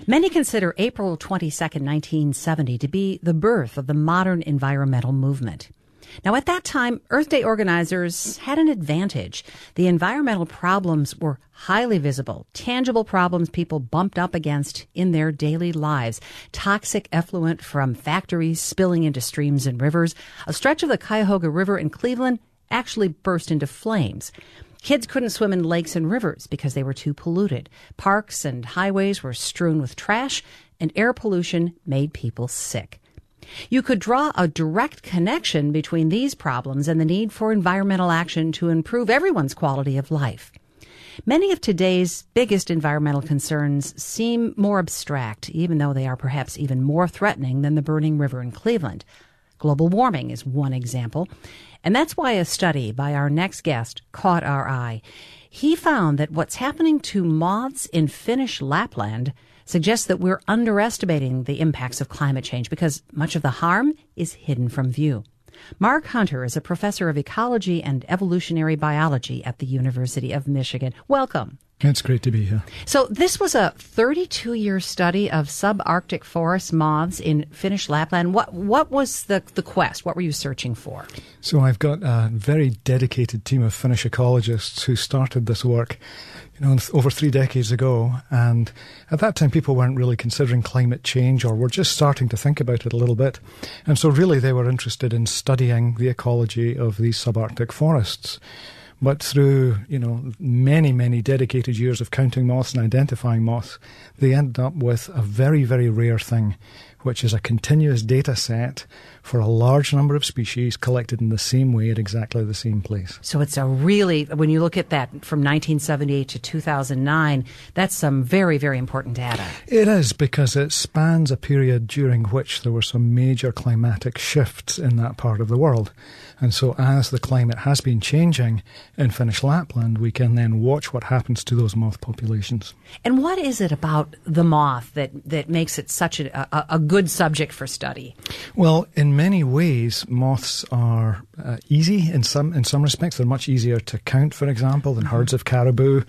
Many consider April 22nd, 1970 to be the birth of the modern environmental movement. Now, at that time, Earth Day organizers had an advantage. The environmental problems were highly visible, tangible problems people bumped up against in their daily lives. Toxic effluent from factories spilling into streams and rivers. A stretch of the Cuyahoga River in Cleveland actually burst into flames. Kids couldn't swim in lakes and rivers because they were too polluted. Parks and highways were strewn with trash, and air pollution made people sick. You could draw a direct connection between these problems and the need for environmental action to improve everyone's quality of life. Many of today's biggest environmental concerns seem more abstract, even though they are perhaps even more threatening than the burning river in Cleveland. Global warming is one example, and that's why a study by our next guest caught our eye. He found that what's happening to moths in Finnish Lapland suggests that we're underestimating the impacts of climate change because much of the harm is hidden from view. Mark Hunter is a professor of ecology and evolutionary biology at the University of Michigan. Welcome. It's great to be here. So this was a 32-year study of subarctic forest moths in Finnish Lapland. What was the quest? What were you searching for? So I've got a very dedicated team of Finnish ecologists who started this work, over 3 decades ago. And at that time, people weren't really considering climate change, or were just starting to think about it a little bit. And so really they were interested in studying the ecology of these subarctic forests. But through, many, many dedicated years of counting moths and identifying moths, they ended up with a very, very rare thing, which is a continuous data set for a large number of species collected in the same way at exactly the same place. So it's when you look at that from 1978 to 2009, that's some very, very important data. It is, because it spans a period during which there were some major climatic shifts in that part of the world. And so as the climate has been changing in Finnish Lapland, we can then watch what happens to those moth populations. And what is it about the moth that makes it such a good subject for study? Well, in many ways, moths are easy in some respects. They're much easier to count, for example, than herds of caribou.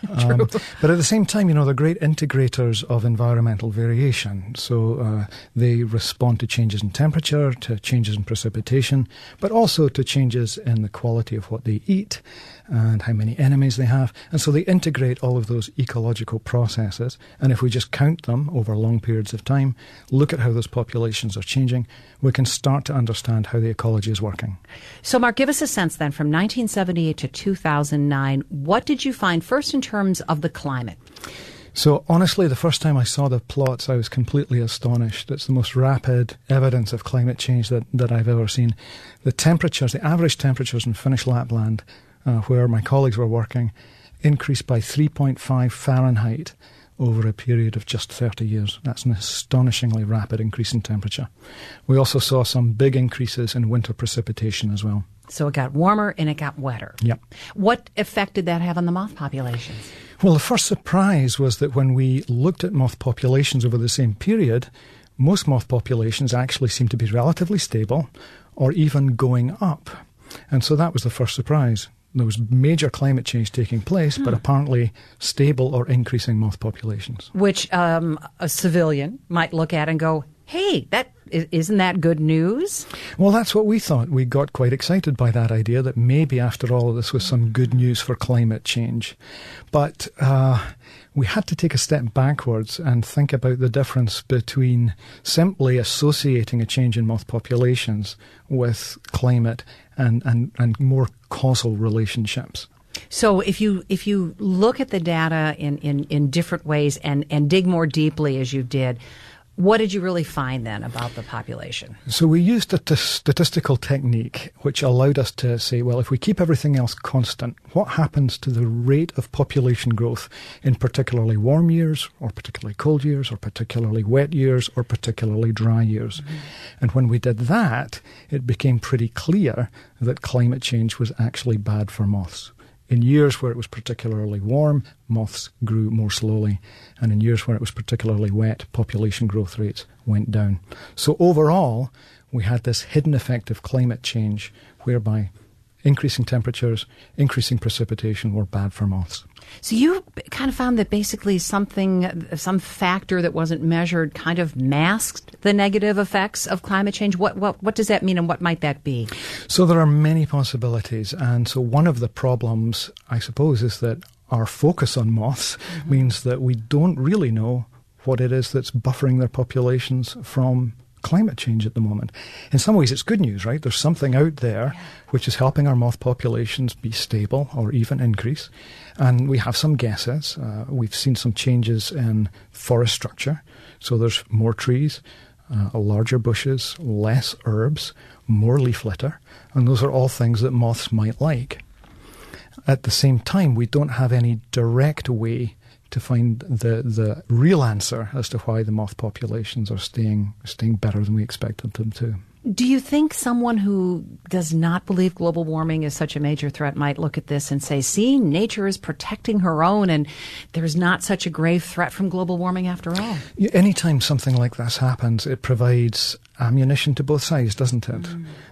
But at the same time, they're great integrators of environmental variation. So they respond to changes in temperature, to changes in precipitation, but also to changes in the quality of what they eat and how many enemies they have. And so they integrate all of those ecological processes. And if we just count them over long periods of time, look at how those populations are changing, we can start to understand how the ecology is working. So, Mark, give us a sense then, from 1978 to 2009, what did you find first in terms of the climate? So honestly, the first time I saw the plots, I was completely astonished. It's the most rapid evidence of climate change that I've ever seen. The average temperatures in Finnish Lapland, where my colleagues were working, increased by 3.5 Fahrenheit over a period of just 30 years. That's an astonishingly rapid increase in temperature. We also saw some big increases in winter precipitation as well. So it got warmer and it got wetter. Yep. What effect did that have on the moth populations? Well, the first surprise was that when we looked at moth populations over the same period, most moth populations actually seemed to be relatively stable or even going up. And so that was the first surprise. There was major climate change taking place, but apparently stable or increasing moth populations. Which a civilian might look at and go, hey, isn't that good news? Well, that's what we thought. We got quite excited by that idea that maybe, after all, this was some good news for climate change. But we had to take a step backwards and think about the difference between simply associating a change in moth populations with climate and more causal relationships. So if you look at the data in different ways and dig more deeply as you did, what did you really find then about the population? So we used a statistical technique which allowed us to say, well, if we keep everything else constant, what happens to the rate of population growth in particularly warm years, or particularly cold years, or particularly wet years, or particularly dry years? Mm-hmm. And when we did that, it became pretty clear that climate change was actually bad for moths. In years where it was particularly warm, moths grew more slowly. And in years where it was particularly wet, population growth rates went down. So overall, we had this hidden effect of climate change whereby increasing temperatures, increasing precipitation were bad for moths. So you kind of found that basically some factor that wasn't measured kind of masked the negative effects of climate change. What does that mean, and what might that be? So there are many possibilities. And so one of the problems, I suppose, is that our focus on moths means that we don't really know what it is that's buffering their populations from climate change at the moment. In some ways, it's good news, right? There's something out there which is helping our moth populations be stable or even increase. And we have some guesses. We've seen some changes in forest structure. So there's more trees, larger bushes, less herbs, more leaf litter. And those are all things that moths might like. At the same time, we don't have any direct way to find the real answer as to why the moth populations are staying better than we expected them to. Do you think someone who does not believe global warming is such a major threat might look at this and say, see, nature is protecting her own and there's not such a grave threat from global warming after all? Anytime something like this happens, it provides ammunition to both sides, doesn't it?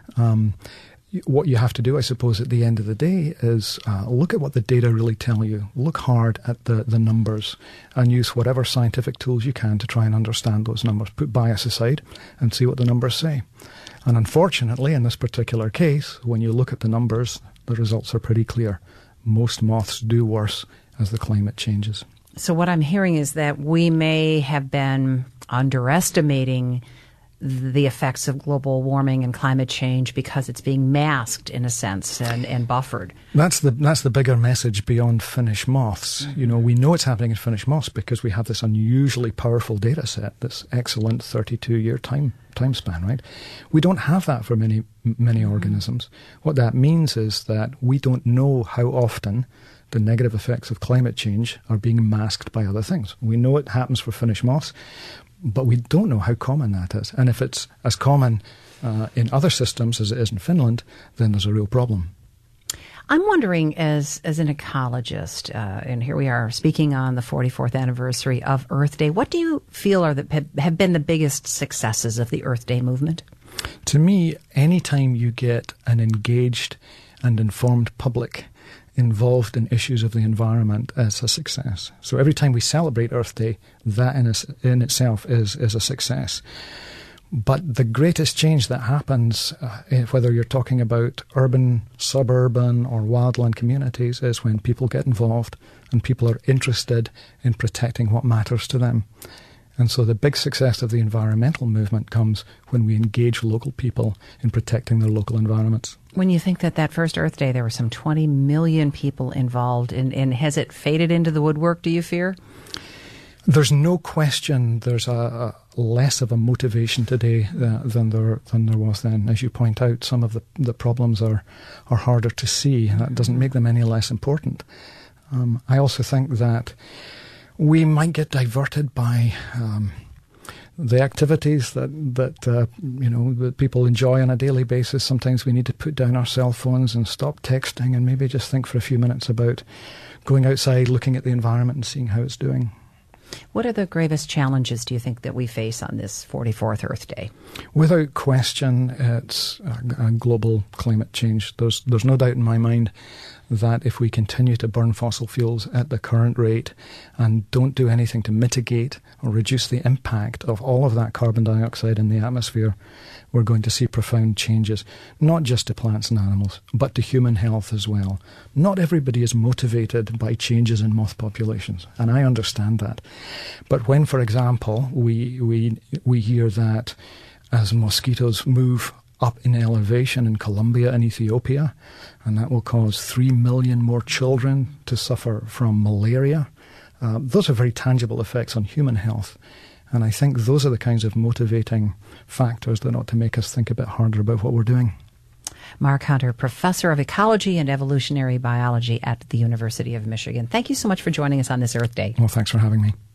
What you have to do, I suppose, at the end of the day is look at what the data really tell you. Look hard at the numbers and use whatever scientific tools you can to try and understand those numbers. Put bias aside and see what the numbers say. And unfortunately, in this particular case, when you look at the numbers, the results are pretty clear. Most moths do worse as the climate changes. So what I'm hearing is that we may have been underestimating the effects of global warming and climate change because it's being masked in a sense and buffered. That's the bigger message beyond Finnish moths. You know, we know it's happening in Finnish moths because we have this unusually powerful data set, this excellent 32-year time span, right? We don't have that for many organisms. What that means is that we don't know how often the negative effects of climate change are being masked by other things. We know it happens for Finnish moths, but we don't know how common that is. And if it's as common in other systems as it is in Finland, then there's a real problem. I'm wondering, as an ecologist, and here we are speaking on the 44th anniversary of Earth Day, what do you feel have been the biggest successes of the Earth Day movement? To me, anytime you get an engaged and informed public involved in issues of the environment as a success. So every time we celebrate Earth Day, that in itself is a success. But the greatest change that happens, whether you're talking about urban, suburban, or wildland communities, is when people get involved and people are interested in protecting what matters to them. And so the big success of the environmental movement comes when we engage local people in protecting their local environments. When you think that first Earth Day, there were some 20 million people involved, and has it faded into the woodwork, do you fear? There's no question there's a less of a motivation today than there was then. As you point out, some of the problems are harder to see. That doesn't make them any less important. I also think that we might get diverted by the activities that people enjoy on a daily basis. Sometimes we need to put down our cell phones and stop texting and maybe just think for a few minutes about going outside, looking at the environment and seeing how it's doing. What are the gravest challenges, do you think, that we face on this 44th Earth Day? Without question, it's global climate change. There's no doubt in my mind that if we continue to burn fossil fuels at the current rate and don't do anything to mitigate or reduce the impact of all of that carbon dioxide in the atmosphere, we're going to see profound changes, not just to plants and animals, but to human health as well. Not everybody is motivated by changes in moth populations, and I understand that. But when, for example, we hear that as mosquitoes move up in elevation in Colombia and Ethiopia, and that will cause 3 million more children to suffer from malaria. Those are very tangible effects on human health. And I think those are the kinds of motivating factors that ought to make us think a bit harder about what we're doing. Mark Hunter, Professor of Ecology and Evolutionary Biology at the University of Michigan. Thank you so much for joining us on this Earth Day. Well, thanks for having me.